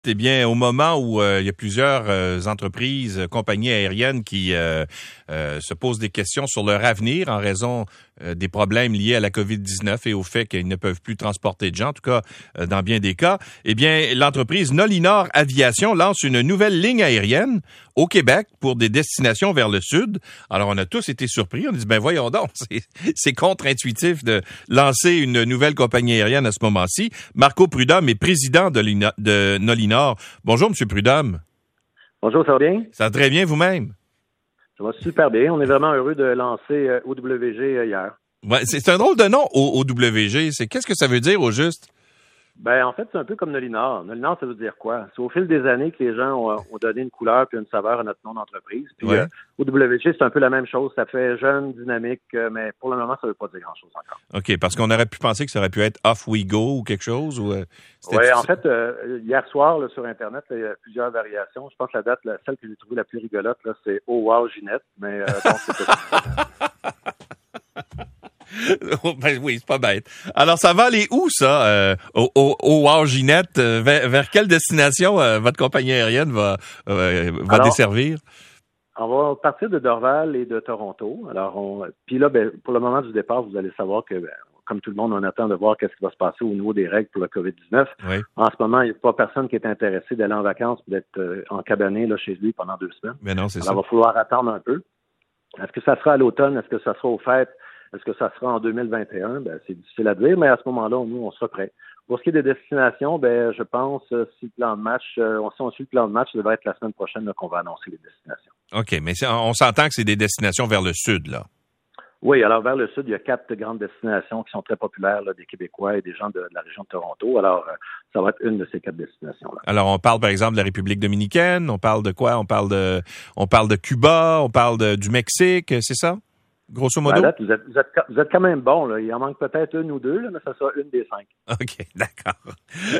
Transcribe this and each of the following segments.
Eh bien, au moment où il y a plusieurs entreprises, compagnies aériennes qui se posent des questions sur leur avenir en raison des problèmes liés à la COVID-19 et au fait qu'ils ne peuvent plus transporter de gens, en tout cas dans bien des cas, eh bien, l'entreprise Nolinor Aviation lance une nouvelle ligne aérienne au Québec pour des destinations vers le sud. Alors, on a tous été surpris. On dit, ben voyons donc, c'est contre-intuitif de lancer une nouvelle compagnie aérienne à ce moment-ci. Marco Prudhomme est président de Nolinor. Bonjour, M. Prudhomme. Bonjour, ça va bien? Ça va très bien vous-même? Ça va super bien. On est vraiment heureux de lancer OWG hier. Ouais, c'est un drôle de nom, OWG. Qu'est-ce que ça veut dire au juste? Ben, en fait, c'est un peu comme Nolinor. Nolinor, ça veut dire quoi? C'est au fil des années que les gens ont donné une couleur puis une saveur à notre nom d'entreprise. Puis Ouais. OWG, c'est un peu la même chose. Ça fait jeune, dynamique, mais pour le moment, ça veut pas dire grand-chose encore. OK, parce qu'on aurait pu penser que ça aurait pu être Off We Go ou quelque chose. Oui, en fait, hier soir, là, sur Internet, là, il y a plusieurs variations. Je pense que celle que j'ai trouvée la plus rigolote, là, c'est Oh wow, Ginette. Mais donc, c'est Ben oui, c'est pas bête. Alors, ça va aller où, ça, au Wow Ginette? Vers quelle destination votre compagnie aérienne va Alors, desservir? on va partir de Dorval et de Toronto. Alors, puis là, ben, pour le moment du départ, vous allez savoir que, comme tout le monde, on attend de voir qu'est-ce qui va se passer au niveau des règles pour le COVID-19. Oui. En ce moment, il n'y a pas personne qui est intéressé d'aller en vacances et d'être encabané là, chez lui pendant 2 semaines. Mais non, c'est ça. Alors, il va falloir attendre un peu. Est-ce que ça sera à l'automne? Est-ce que ça sera aux fêtes? Est-ce que ça sera en 2021? Ben, c'est difficile à dire, mais à ce moment-là, nous, on sera prêts. Pour ce qui est des destinations, ben, je pense, si le plan de match, si on suit le plan de match, ça devrait être la semaine prochaine là, qu'on va annoncer les destinations. OK, mais on s'entend que c'est des destinations vers le sud, là. Oui, alors vers le sud, il y a 4 grandes destinations qui sont très populaires là, des Québécois et des gens de la région de Toronto. Alors, ça va être une de ces 4 destinations-là. Alors, on parle, par exemple, de la République dominicaine, on parle de quoi? On parle de Cuba, on parle du Mexique, c'est ça? Grosso modo? À date, vous êtes quand même bon. Là. Il en manque peut-être une ou deux, là, mais ça sera une des 5. OK, d'accord.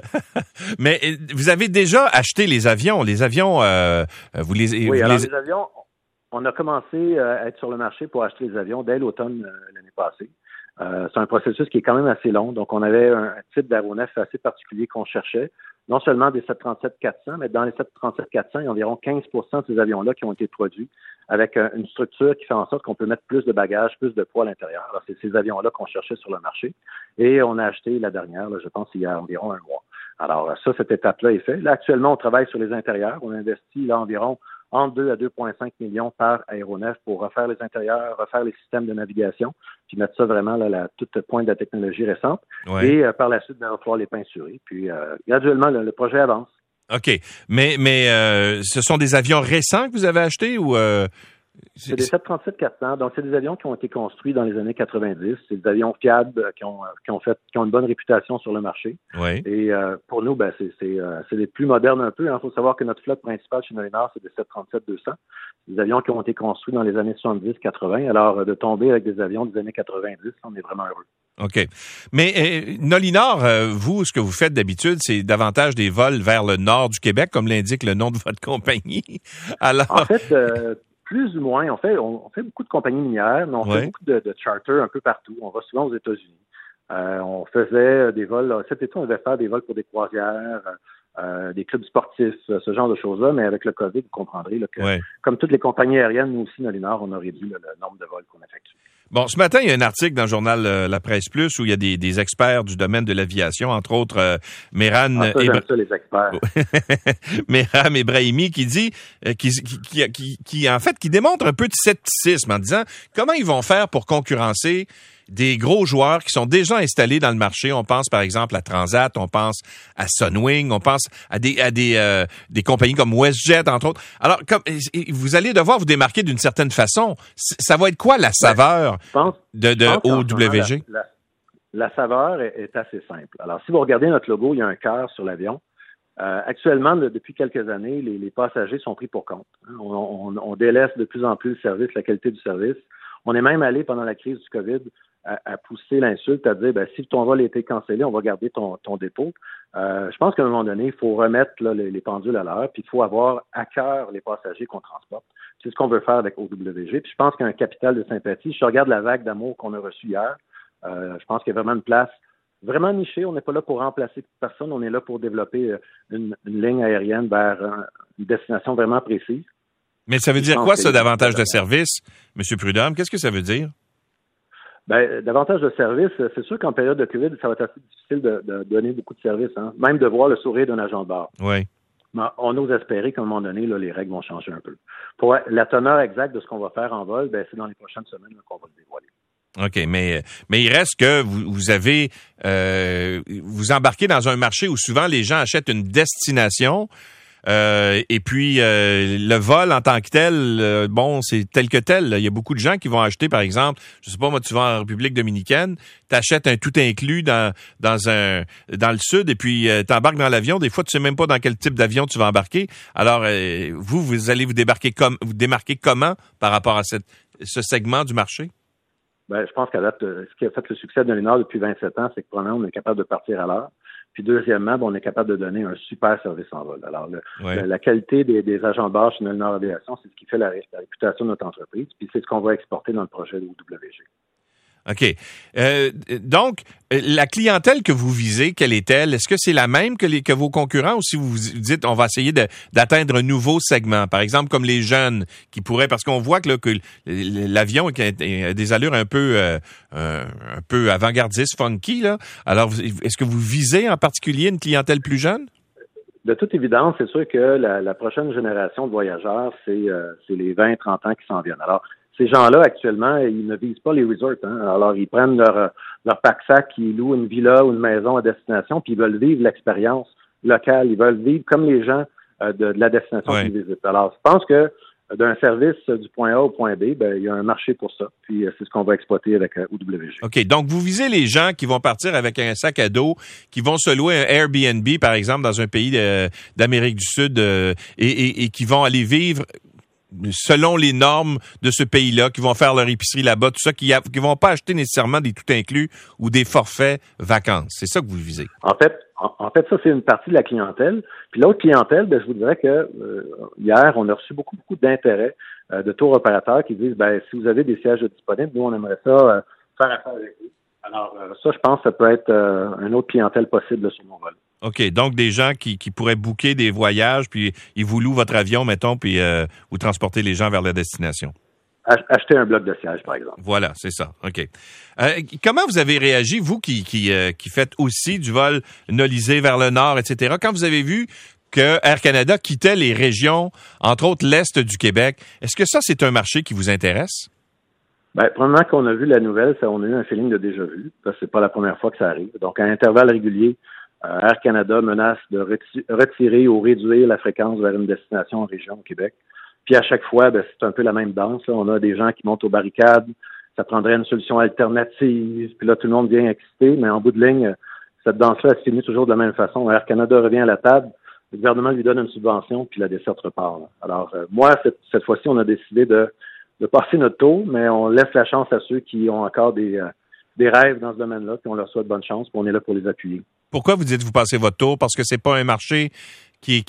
Mais vous avez déjà acheté les avions. Les avions, vous les... Oui, vous alors les... les avions, on a commencé à être sur le marché pour acheter les avions dès l'automne l'année passée. C'est un processus qui est quand même assez long. Donc, on avait un type d'aéronef assez particulier qu'on cherchait. Non seulement des 737-400, mais dans les 737-400, il y a environ 15 de ces avions-là qui ont été produits avec une structure qui fait en sorte qu'on peut mettre plus de bagages, plus de poids à l'intérieur. Alors, c'est ces avions-là qu'on cherchait sur le marché. Et on a acheté la dernière, là, je pense, il y a environ un mois. Alors, ça, cette étape-là est faite. Là, actuellement, on travaille sur les intérieurs. On investit là environ entre 2 à 2,5 millions par aéronef pour refaire les intérieurs, refaire les systèmes de navigation, puis mettre ça vraiment là, la toute pointe de la technologie récente. Ouais. Et par la suite, il va falloir les peinturer. Puis graduellement, le projet avance. OK. Mais ce sont des avions récents que vous avez achetés ou... C'est des 737-400. Donc, c'est des avions qui ont été construits dans les années 90. C'est des avions fiables qui ont une bonne réputation sur le marché. Oui. Et pour nous, ben, c'est les plus modernes un peu. Il faut savoir que notre flotte principale chez Nolinor, c'est des 737-200. Des avions qui ont été construits dans les années 70-80. Alors, de tomber avec des avions des années 90, on est vraiment heureux. OK. Mais Nolinor, vous, ce que vous faites d'habitude, c'est davantage des vols vers le nord du Québec, comme l'indique le nom de votre compagnie. Alors... En fait, plus ou moins, on fait beaucoup de compagnies minières, mais on fait beaucoup de charters un peu partout. On va souvent aux États-Unis. On faisait des vols. Cet été, on devait faire des vols pour des croisières, des clubs sportifs, ce genre de choses-là. Mais avec le COVID, vous comprendrez là, que, comme toutes les compagnies aériennes, nous aussi, Nolinor, on a réduit le nombre de vols qu'on effectue. Bon, ce matin, il y a un article dans le journal La Presse Plus où il y a des experts du domaine de l'aviation, entre autres Mehran Mehram Ebrahimi, qui dit qui en fait qui démontre un peu de scepticisme en disant comment ils vont faire pour concurrencer des gros joueurs qui sont déjà installés dans le marché. On pense par exemple à Transat, on pense à Sunwing, on pense à des compagnies comme WestJet, entre autres. Alors, comme vous allez devoir vous démarquer d'une certaine façon. Ça va être quoi la saveur de OWG? La saveur est assez simple. Alors, si vous regardez notre logo, il y a un cœur sur l'avion. Actuellement, depuis quelques années, les passagers sont pris pour compte. On délaisse de plus en plus le service, la qualité du service. On est même allé, pendant la crise du COVID, à pousser l'insulte, à dire, si ton vol a été cancellé, on va garder ton dépôt. Je pense qu'à un moment donné, il faut remettre là, les pendules à l'heure, puis il faut avoir à cœur les passagers qu'on transporte. C'est ce qu'on veut faire avec OWG. Puis je pense qu'il y a un capital de sympathie. Si je regarde la vague d'amour qu'on a reçue hier, je pense qu'il y a vraiment une place vraiment niché. On n'est pas là pour remplacer personne. On est là pour développer une ligne aérienne vers une destination vraiment précise. Mais ça veut dire quoi, ça, davantage de services, M. Prudhomme? Qu'est-ce que ça veut dire? Ben, davantage de services, c'est sûr qu'en période de COVID, ça va être assez difficile de donner beaucoup de services, hein? Même de voir le sourire d'un agent de bord. Oui. Mais on ose espérer qu'à un moment donné, là, les règles vont changer un peu. Pour la teneur exacte de ce qu'on va faire en vol, ben, c'est dans les prochaines semaines là, qu'on va le dévoiler. OK, mais il reste que vous avez vous embarquez dans un marché où souvent les gens achètent une destination. Et puis le vol en tant que tel, bon, c'est tel que tel. Là. Il y a beaucoup de gens qui vont acheter, par exemple, je sais pas, moi, tu vas en République dominicaine, t'achètes un tout inclus dans le sud, et puis t'embarques dans l'avion. Des fois, tu sais même pas dans quel type d'avion tu vas embarquer. Alors, vous allez vous démarquer comment par rapport à ce segment du marché? Ben, je pense qu'à date, ce qui a fait le succès de Lunar depuis 27 ans, c'est que premièrement, on est capable de partir à l'heure. Puis deuxièmement, on est capable de donner un super service en vol. Alors, la qualité des agents de bord chez Lunar Aviation, c'est ce qui fait la réputation de notre entreprise. Puis c'est ce qu'on va exporter dans le projet de OWG. OK. Donc, la clientèle que vous visez, quelle est-elle? Est-ce que c'est la même que vos concurrents ou si vous dites on va essayer d'atteindre un nouveau segment? Par exemple, comme les jeunes qui pourraient, parce qu'on voit que l'avion a des allures un peu avant-gardistes, funky, là. Alors, est-ce que vous visez en particulier une clientèle plus jeune? De toute évidence, c'est sûr que la prochaine génération de voyageurs, c'est les 20-30 ans qui s'en viennent. Alors, ces gens-là, actuellement, ils ne visent pas les resorts. Hein. Alors, ils prennent leur pack-sac, ils louent une villa ou une maison à destination, puis ils veulent vivre l'expérience locale. Ils veulent vivre comme les gens de la destination qu'ils visitent. Alors, je pense que d'un service du point A au point B, ben, il y a un marché pour ça. Puis, c'est ce qu'on va exploiter avec OWG. OK. Donc, vous visez les gens qui vont partir avec un sac à dos, qui vont se louer un Airbnb, par exemple, dans un pays d'Amérique du Sud et qui vont aller vivre selon les normes de ce pays-là, qui vont faire leur épicerie là-bas, tout ça, qui vont pas acheter nécessairement des tout inclus ou des forfaits vacances. C'est ça que vous visez. En fait, ça, c'est une partie de la clientèle. Puis l'autre clientèle, ben, je vous dirais que hier, on a reçu beaucoup d'intérêt de tour opérateurs qui disent, ben, si vous avez des sièges disponibles, nous, on aimerait ça faire affaire avec vous. Alors, ça, je pense que ça peut être une autre clientèle possible sur mon vol. OK. Donc, des gens qui pourraient booker des voyages, puis ils vous louent votre avion, mettons, puis vous transportez les gens vers la destination. Acheter un bloc de siège, par exemple. Voilà, c'est ça. OK. Comment vous avez réagi, vous qui faites aussi du vol nolisé vers le nord, etc., quand vous avez vu que Air Canada quittait les régions, entre autres l'Est du Québec, est-ce que ça, c'est un marché qui vous intéresse? Ben, premièrement, qu'on a vu la nouvelle, on a eu un feeling de déjà vu. Ça, c'est pas la première fois que ça arrive. Donc, à intervalles réguliers, Air Canada menace de retirer ou réduire la fréquence vers une destination en région au Québec. Puis à chaque fois, ben, c'est un peu la même danse. Là. On a des gens qui montent aux barricades. Ça prendrait une solution alternative. Puis là, tout le monde vient excité. Mais en bout de ligne, cette danse-là, elle se finit toujours de la même façon. Air Canada revient à la table. Le gouvernement lui donne une subvention, puis la desserte repart. Là. Alors, moi, cette fois-ci, on a décidé de passer notre tour, mais on laisse la chance à ceux qui ont encore des rêves dans ce domaine-là, puis on leur souhaite bonne chance, puis on est là pour les appuyer. Pourquoi vous dites que vous passez votre tour? Parce que c'est pas un marché qui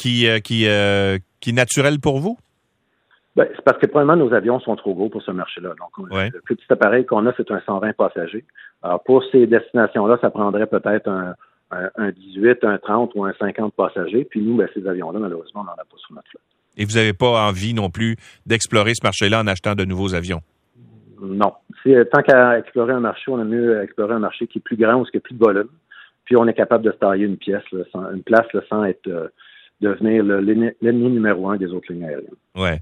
est naturel pour vous? Ben, c'est parce que probablement nos avions sont trop gros pour ce marché-là. Donc, le plus petit appareil qu'on a, c'est un 120 passagers. Alors, pour ces destinations-là, ça prendrait peut-être un 18, un 30 ou un 50 passagers. Puis nous, ben, ces avions-là, malheureusement, on n'en a pas sur notre flotte. Et vous n'avez pas envie non plus d'explorer ce marché-là en achetant de nouveaux avions? Non. Tant qu'à explorer un marché, on a mieux explorer un marché qui est plus grand ou qui a plus de volume. Puis on est capable de se tailler une place sans être devenir l'ennemi numéro un des autres lignes aériennes. Ouais.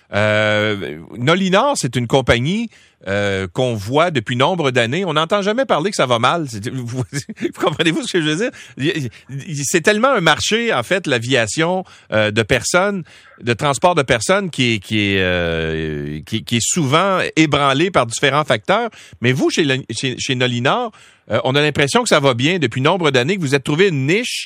Nolinor, c'est une compagnie qu'on voit depuis nombre d'années. On n'entend jamais parler que ça va mal. Vous comprenez-vous ce que je veux dire? C'est tellement un marché, en fait, l'aviation de personnes, de transport de personnes qui est souvent ébranlé par différents facteurs. Mais vous, chez Nolinor, on a l'impression que ça va bien depuis nombre d'années, que vous êtes trouvé une niche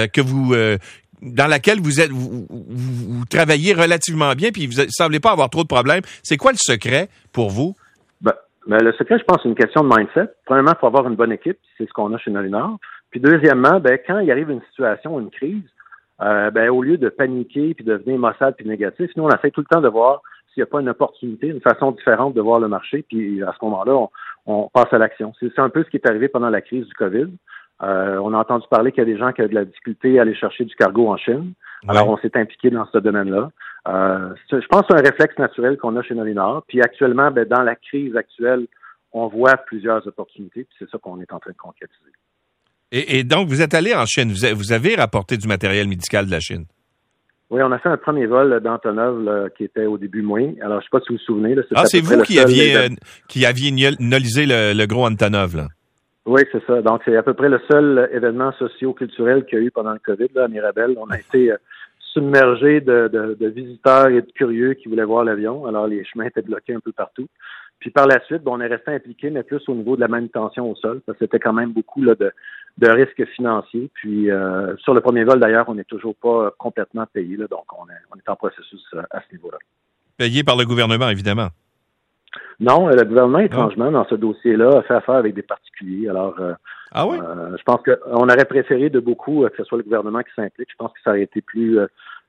dans laquelle vous travaillez relativement bien, puis vous ne semblez pas avoir trop de problèmes. C'est quoi le secret pour vous? Ben, le secret, je pense, c'est une question de mindset. Premièrement, il faut avoir une bonne équipe, c'est ce qu'on a chez Nolinor. Puis deuxièmement, ben, quand il arrive une situation, une crise, au lieu de paniquer puis de devenir maussade puis négatif, nous, on essaie tout le temps de voir s'il n'y a pas une opportunité, une façon différente de voir le marché, puis à ce moment-là, on passe à l'action. C'est un peu ce qui est arrivé pendant la crise du COVID. On a entendu parler qu'il y a des gens qui avaient de la difficulté à aller chercher du cargo en Chine. Alors, on s'est impliqué dans ce domaine-là. Je pense que c'est un réflexe naturel qu'on a chez Nolinor. Puis actuellement, dans la crise actuelle, on voit plusieurs opportunités, puis c'est ça qu'on est en train de concrétiser. Et donc, vous êtes allé en Chine. Vous avez rapporté du matériel médical de la Chine. Oui, on a fait un premier vol d'Antonov qui était au début mai. Alors, je ne sais pas si vous vous souvenez. Là, c'est vous qui aviez nolisé le gros Antonov, là. Oui, c'est ça. Donc, c'est à peu près le seul événement socio-culturel qu'il y a eu pendant le COVID, là, à Mirabel. On a été submergés de visiteurs et de curieux qui voulaient voir l'avion. Alors, les chemins étaient bloqués un peu partout. Puis par la suite, on est resté impliqué, mais plus au niveau de la manutention au sol, parce que c'était quand même beaucoup là, de risques financiers. Puis sur le premier vol, d'ailleurs, on n'est toujours pas complètement payé, là, donc on est en processus à ce niveau-là. Payé par le gouvernement, évidemment. Non, le gouvernement, étrangement, dans ce dossier-là, a fait affaire avec des particuliers. Alors, je pense qu'on aurait préféré de beaucoup que ce soit le gouvernement qui s'implique. Je pense que ça aurait été plus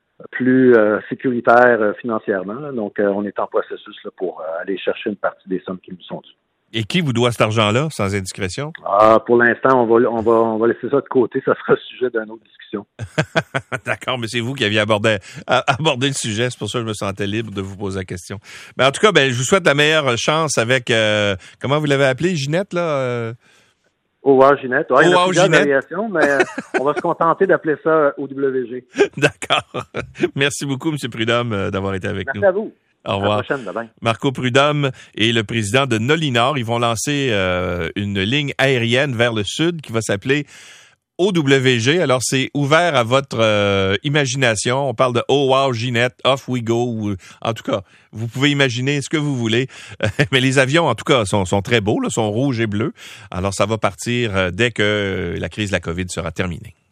sécuritaire financièrement. Là. Donc, on est en processus là, pour aller chercher une partie des sommes qui nous sont dues. Et qui vous doit cet argent-là, sans indiscrétion? Pour l'instant, on va laisser ça de côté. Ça sera le sujet d'une autre discussion. D'accord, mais c'est vous qui aviez abordé le sujet. C'est pour ça que je me sentais libre de vous poser la question. Mais en tout cas, je vous souhaite la meilleure chance avec, comment vous l'avez appelé, Ginette, là? Wow, Ginette. Ouais, il y a plusieurs Ginette. variations, mais on va se contenter d'appeler ça OWG. D'accord. Merci beaucoup, M. Prudhomme, d'avoir été avec nous. Merci à vous. Au revoir. À la prochaine, bye-bye. Marco Prudhomme est le président de Nolinor. Ils vont lancer une ligne aérienne vers le sud qui va s'appeler OWG. Alors, c'est ouvert à votre imagination. On parle de Oh wow, Ginette, off we go. En tout cas, vous pouvez imaginer ce que vous voulez. Mais les avions, en tout cas, sont très beaux, là, sont rouges et bleus. Alors, ça va partir dès que la crise de la COVID sera terminée.